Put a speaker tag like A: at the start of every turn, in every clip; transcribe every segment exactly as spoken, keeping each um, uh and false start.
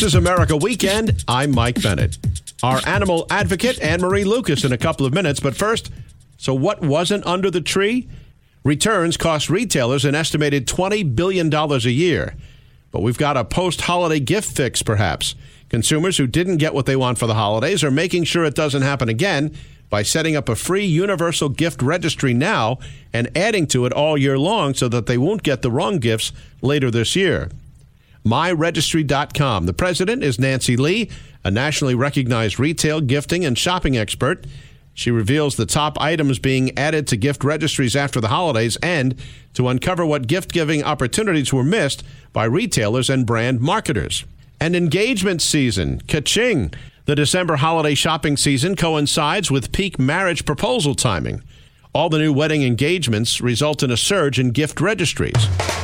A: is America Weekend. I'm Mike Bennett. Our animal advocate, Anne-Marie Lucas, in a couple of minutes. But first, so what wasn't under the tree? Returns cost retailers an estimated twenty billion dollars a year. But we've got a post-holiday gift fix, perhaps. Consumers who didn't get what they want for the holidays are making sure it doesn't happen again by setting up a free universal gift registry now and adding to it all year long so that they won't get the wrong gifts later this year. my registry dot com. The president is Nancy Lee, a nationally recognized retail, gifting, and shopping expert. She reveals the top items being added to gift registries after the holidays and to uncover what gift-giving opportunities were missed by retailers and brand marketers. And engagement season, ka-ching! The December holiday shopping season coincides with peak marriage proposal timing. All the new wedding engagements result in a surge in gift registries.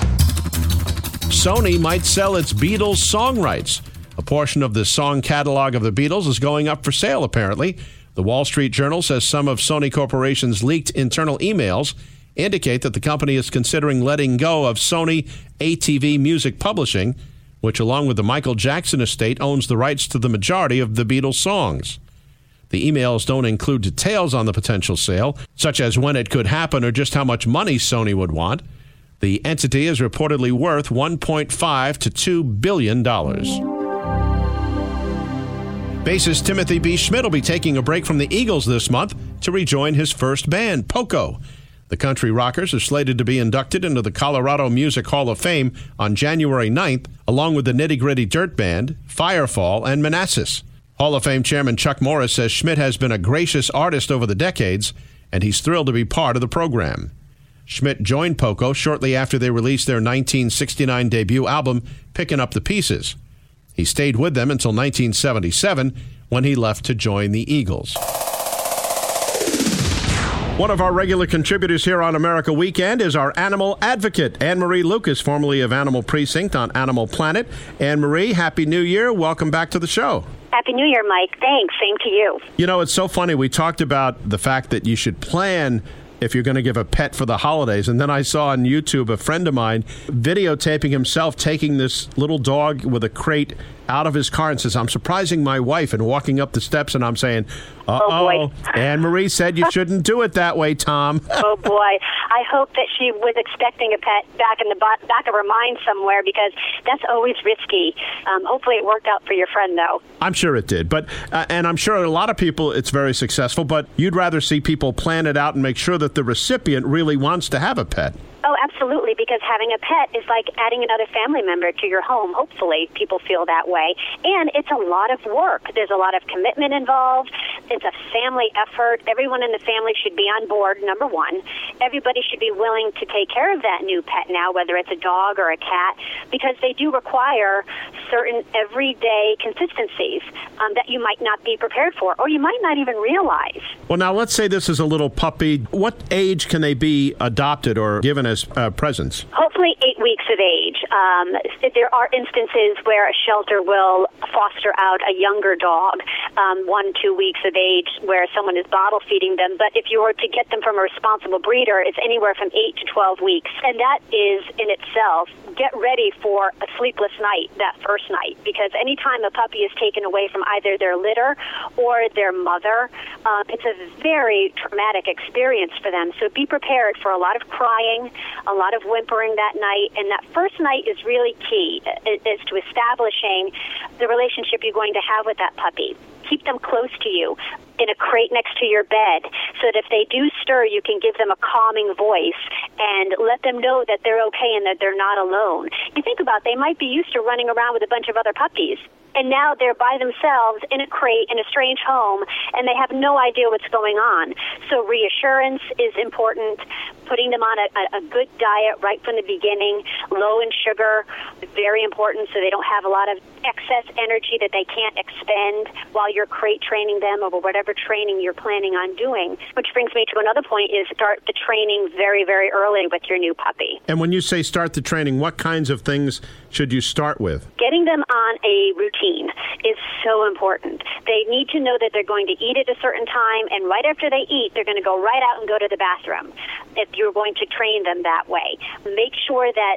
A: Sony might sell its Beatles song rights. A portion of the song catalog of the Beatles is going up for sale, apparently. The Wall Street Journal says some of Sony Corporation's leaked internal emails indicate that the company is considering letting go of Sony A T V Music Publishing, which, along with the Michael Jackson estate, owns the rights to the majority of the Beatles songs. The emails don't include details on the potential sale, such as when it could happen or just how much money Sony would want. The entity is reportedly worth one point five to two billion dollars. Bassist Timothy B. Schmit will be taking a break from the Eagles this month to rejoin his first band, Poco. The country rockers are slated to be inducted into the Colorado Music Hall of Fame on January ninth, along with the Nitty Gritty Dirt Band, Firefall, and Manassas. Hall of Fame Chairman Chuck Morris says Schmit has been a gracious artist over the decades, and he's thrilled to be part of the program. Schmit joined Poco shortly after they released their nineteen sixty-nine debut album, Pickin' Up the Pieces. He stayed with them until nineteen seventy-seven, when he left to join the Eagles. One of our regular contributors here on America Weekend is our animal advocate, Anne-Marie Lucas, formerly of Animal Precinct on Animal Planet. Anne-Marie, Happy New Year. Welcome back to the show.
B: Happy New Year, Mike. Thanks. Same to you.
A: You know, it's so funny. We talked about the fact that you should plan if you're going to give a pet for the holidays. And then I saw on YouTube a friend of mine videotaping himself taking this little dog with a crate out of his car and says, I'm surprising my wife, and walking up the steps, and I'm saying, uh-oh,
B: oh
A: Anne-Marie said you shouldn't do it that way, Tom.
B: Oh, boy. I hope that she was expecting a pet back in the back of her mind somewhere, because that's always risky. Um, hopefully it worked out for your friend, though.
A: I'm sure it did. But uh, and I'm sure a lot of people, it's very successful, but you'd rather see people plan it out and make sure that the recipient really wants to have a pet.
B: Oh, absolutely, because having a pet is like adding another family member to your home. Hopefully, people feel that way. And it's a lot of work. There's a lot of commitment involved. It's a family effort. Everyone in the family should be on board, number one. Everybody should be willing to take care of that new pet now, whether it's a dog or a cat, because they do require certain everyday consistencies um, that you might not be prepared for, or you might not even realize.
A: Well, now, let's say this is a little puppy. What age can they be adopted or given as uh, presents?
B: Hopefully eight weeks of age. Um, there are instances where a shelter will foster out a younger dog, um, one, two weeks of age, where someone is bottle feeding them. But if you were to get them from a responsible breeder, it's anywhere from eight to twelve weeks. And that is, in itself, get ready for a sleepless night that first night, because anytime a puppy is taken away from either their litter or their mother, um, it's a very traumatic experience for them. So be prepared for a lot of crying, a lot of whimpering that night, and that first night is really key as to establishing the relationship you're going to have with that puppy. Keep them close to you in a crate next to your bed, so that if they do stir, you can give them a calming voice and let them know that they're okay and that they're not alone. You think about it, they might be used to running around with a bunch of other puppies, and now they're by themselves in a crate in a strange home, and they have no idea what's going on. So reassurance is important. Putting them on a, a good diet right from the beginning, low in sugar, very important, so they don't have a lot of excess energy that they can't expend while you're crate training them over whatever training you're planning on doing. Which brings me to another point, is start the training very, very early with your new puppy.
A: And when you say start the training, what kinds of things should you start with?
B: Getting them on a routine is so important. They need to know that they're going to eat at a certain time, and right after they eat, they're going to go right out and go to the bathroom if you're going to train them that way. Make sure that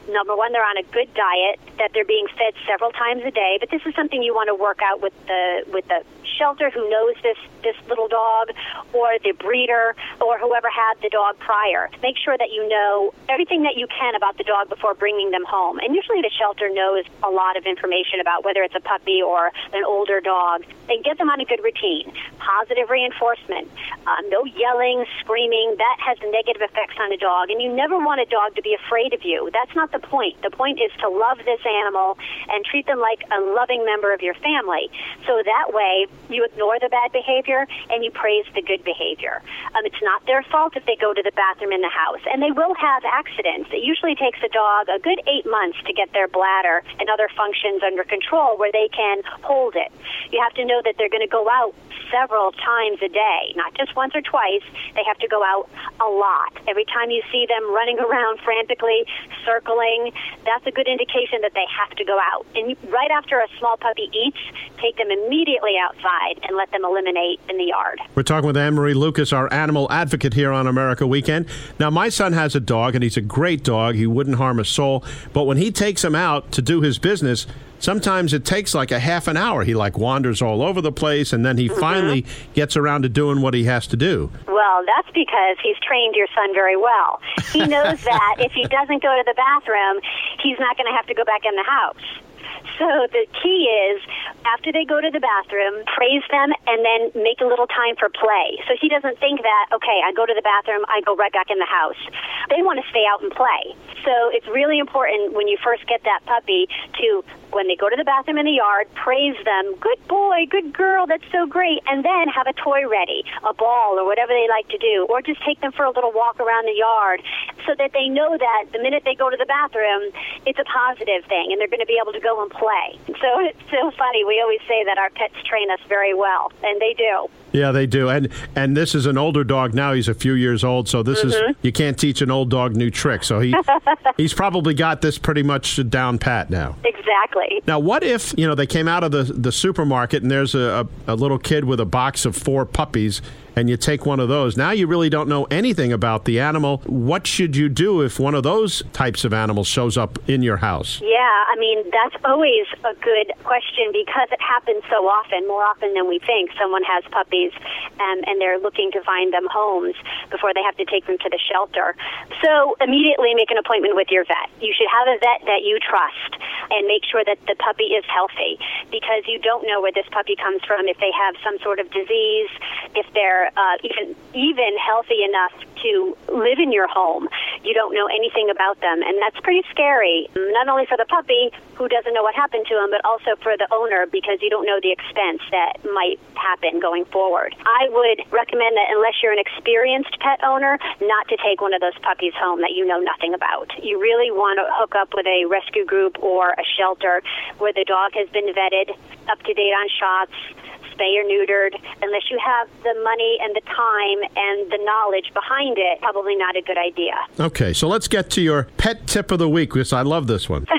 B: number one, they're on a good diet, that they're being fed several times a day. But this is something you want to work out with the with the shelter who knows this, this little dog, or the breeder, or whoever had the dog prior. Make sure that you know everything that you can about the dog before bringing them home. And usually the shelter knows a lot of information about whether it's a puppy or an older dog. And get them on a good routine. Positive reinforcement. Uh, no yelling, screaming. That has negative effects on a dog. And you never want a dog to be afraid of you. That's not the point. The point is to love this animal and treat them like a loving member of your family. So that way, you ignore the bad behavior and you praise the good behavior. Um, it's not their fault if they go to the bathroom in the house. And they will have accidents. It usually takes a dog a good eight months to get their bladder and other functions under control where they can hold it. You have to know that they're going to go out several times a day, not just once or twice. They have to go out a lot. Every time you see them running around frantically, circling, that's a good indication that they have to go out. And right after a small puppy eats, take them immediately outside and let them eliminate in the yard.
A: We're talking with Anne-Marie Lucas, our animal advocate here on America Weekend. Now, my son has a dog, and he's a great dog. He wouldn't harm a soul. But when he takes him out to do his business, sometimes it takes like a half an hour. He like wanders all over the place, and then he mm-hmm. finally gets around to doing what he has to do.
B: Well, that's because he's trained your son very well. He knows that if he doesn't go to the bathroom, he's not going to have to go back in the house. So the key is, after they go to the bathroom, praise them and then make a little time for play. So he doesn't think that, okay, I go to the bathroom, I go right back in the house. They want to stay out and play. So it's really important when you first get that puppy to, when they go to the bathroom in the yard, praise them. Good boy, good girl, that's so great. And then have a toy ready, a ball or whatever they like to do. Or just take them for a little walk around the yard so that they know that the minute they go to the bathroom, it's a positive thing and they're going to be able to go and play. So it's so funny. We always say that our pets train us very well, and they do.
A: Yeah, they do. And and this is an older dog now. He's a few years old, so this mm-hmm. is, you can't teach an old dog new tricks. So he he's probably got this pretty much down pat now.
B: Exactly.
A: Now, what if, you know, they came out of the, the supermarket and there's a, a, a little kid with a box of four puppies, and you take one of those. Now you really don't know anything about the animal. What should you do if one of those types of animals shows up in your house?
B: Yeah, I mean, that's always a good question because it happens so often, more often than we think. Someone has puppies um, and they're looking to find them homes before they have to take them to the shelter. So immediately make an appointment with your vet. You should have a vet that you trust and make sure that the puppy is healthy because you don't know where this puppy comes from, if they have some sort of disease, if they're Uh, even even healthy enough to live in your home. You don't know anything about them, and that's pretty scary, not only for the puppy, who doesn't know what happened to him, but also for the owner, because you don't know the expense that might happen going forward. I would recommend that unless you're an experienced pet owner, not to take one of those puppies home that you know nothing about. You really want to hook up with a rescue group or a shelter where the dog has been vetted, up to date on shots, spay or neutered. Unless you have the money and the time and the knowledge behind it, probably not a good idea.
A: Okay, so let's get to your pet tip of the week, because I love this one.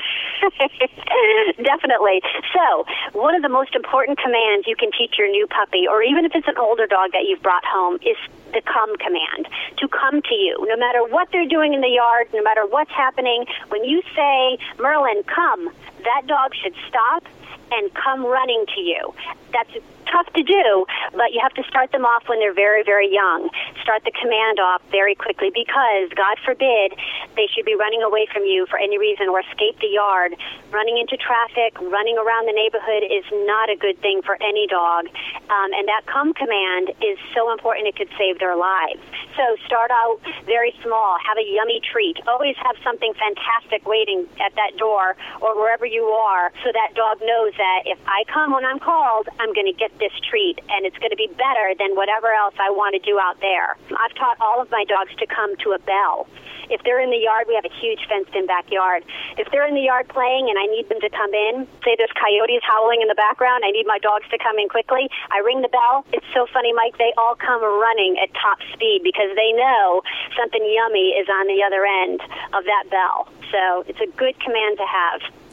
B: Definitely. So, one of the most important commands you can teach your new puppy, or even if it's an older dog that you've brought home, is the come command, to come to you. No matter what they're doing in the yard, no matter what's happening, when you say, Merlin, come, that dog should stop and come running to you. That's tough to do, but you have to start them off when they're very, very young. Start the command off very quickly because, God forbid, they should be running away from you for any reason or escape the yard. Running into traffic, running around the neighborhood is not a good thing for any dog. Um, and that come command is so important it could save their lives. So start out very small. Have a yummy treat. Always have something fantastic waiting at that door or wherever you are so that dog knows that if I come when I'm called, I'm going to get this treat, and it's going to be better than whatever else I want to do out there. I've taught all of my dogs to come to a bell. If they're in the yard, we have a huge fenced-in backyard. If they're in the yard playing and I need them to come in, say there's coyotes howling in the background, I need my dogs to come in quickly, I ring the bell. It's so funny, Mike, they all come running at top speed because they know something yummy is on the other end of that bell. So it's a good command to have.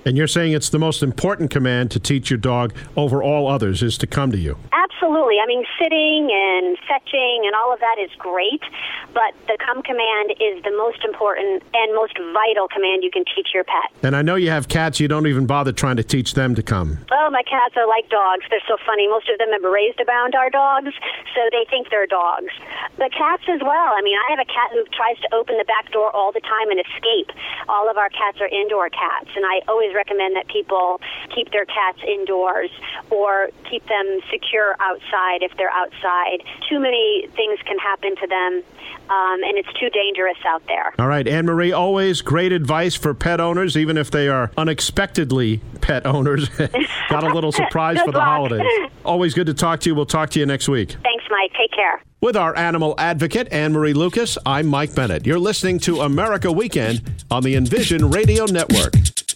A: And you're saying it's the most important command to teach your dog over all others is to come to you.
B: Absolutely. I mean, sitting and fetching and all of that is great, but the come command is the most important and most vital command you can teach your pet.
A: And I know you have cats. You don't even bother trying to teach them to come.
B: Oh, my cats are like dogs. They're so funny. Most of them have been raised around our dogs, so they think they're dogs. But cats as well. I mean, I have a cat who tries to open the back door all the time and escape. All of our cats are indoor cats, and I always recommend that people keep their cats indoors or keep them secure outside if they're outside. Too many things can happen to them, um, and it's too dangerous out there.
A: All right, Anne Marie, always great advice for pet owners, even if they are unexpectedly pet owners. Got a little surprise for the
B: luck.
A: holidays. Always good to talk to you. We'll talk to you next week.
B: Thanks, Mike. Take care.
A: With our animal advocate, Anne Marie Lucas, I'm Mike Bennett. You're listening to America Weekend on the Envision Radio Network.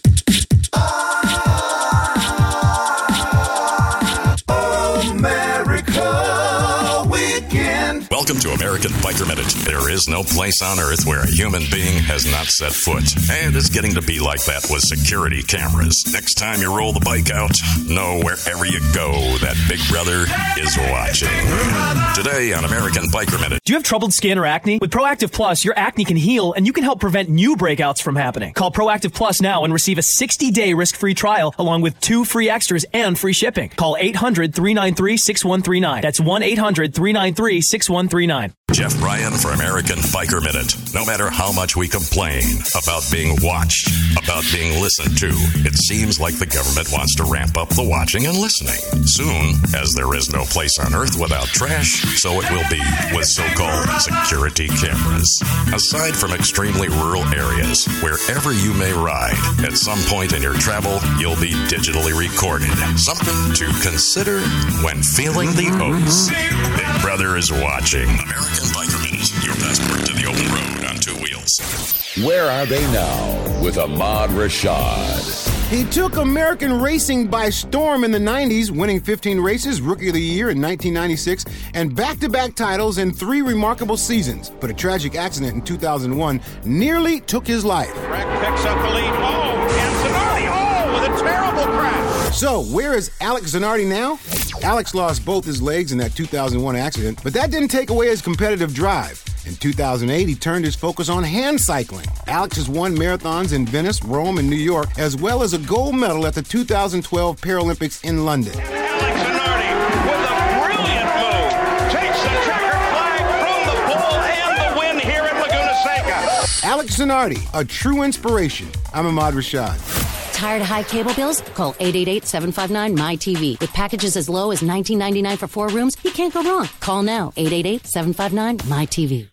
C: America Weekend. Welcome to American Biker Minute. There is no place on earth where a human being has not set foot. And it's getting to be like that with security cameras. Next time you roll the bike out, know wherever you go, that big brother is watching. Today on American Biker Minute.
D: Do you have troubled skin or acne? With Proactive Plus, your acne can heal and you can help prevent new breakouts from happening. Call Proactive Plus now and receive a sixty-day risk-free trial along with two free extras and free shipping. Call eight hundred, three nine three, six one three nine. That's one eight hundred, three nine three, six one three nine.
C: Jeff Bryan for American Biker Minute. No matter how much we complain about being watched, about being listened to, it seems like the government wants to ramp up the watching and listening. Soon, as there is no place on earth without trash, so it will be with so-called security cameras. Aside from extremely rural areas, wherever you may ride, at some point in your travel, you'll be digitally recorded. Something to consider when feeling the oats. Big Brother is watching. American Biker Minute, your passport to the open road on two wheels.
E: Where are they now with Ahmad Rashad?
F: He took American racing by storm in the nineties, winning fifteen races, Rookie of the Year in nineteen ninety-six, and back-to-back titles in three remarkable seasons. But a tragic accident in two thousand one nearly took his life.
G: Breck picks up the lead. Oh, and Zanardi, oh, with a terrible crash.
F: So, where is Alex Zanardi now? Alex lost both his legs in that two thousand one accident, but that didn't take away his competitive drive. In two thousand eight, he turned his focus on hand cycling. Alex has won marathons in Venice, Rome, and New York, as well as a gold medal at the two thousand twelve Paralympics in London.
G: Alex Zanardi, with a brilliant move, takes the checkered flag from the pole and the win here at Laguna Seca.
F: Alex Zanardi, a true inspiration. I'm Ahmad Rashad.
H: Tired of high cable bills? Call eight eight eight, seven five nine, M Y T V. With packages as low as nineteen ninety-nine for four rooms, you can't go wrong. Call now, eight eight eight, seven five nine, M Y T V.